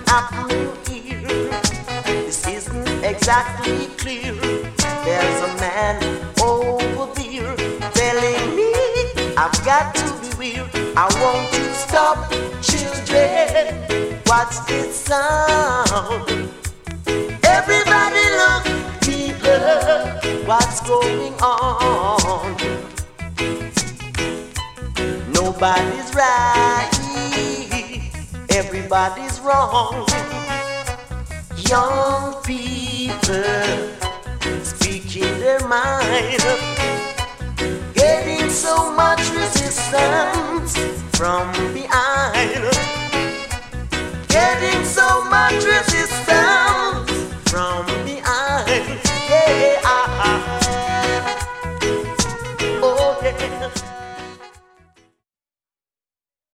happening here? This isn't exactly clear. There's a man over there telling me I've got to be weird. I want to stop children. What's this sound? Everybody look, people, what's going on? Nobody's right, everybody's wrong. Young people speaking their mind, getting so much resistance from behind, getting so much resistance from behind. Yeah, oh yeah.